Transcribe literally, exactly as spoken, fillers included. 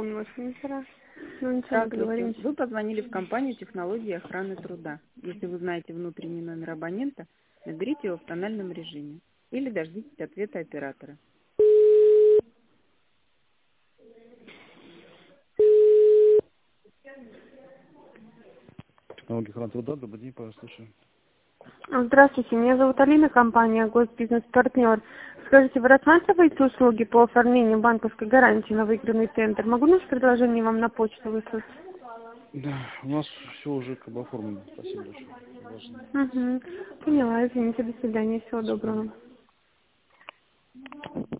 телефон мессенджера. Ну ничего, мы Здравствуйте. договоримся. Вы позвонили в компанию технологии охраны труда. Если вы знаете внутренний номер абонента, наберите его в тональном режиме или дождитесь ответа оператора. Технологии охраны труда, добрый день, пожалуйста, слушаю. Здравствуйте, меня зовут Алина, компания Госбизнес-партнер. Скажите, вы рассматриваете услуги по оформлению банковской гарантии на выигранный тендер? Могу наше предложение вам на почту выслать? Да, у нас все уже как бы оформлено. Спасибо большое. Важно. Угу. Поняла, извините, до свидания, всего До свидания. доброго.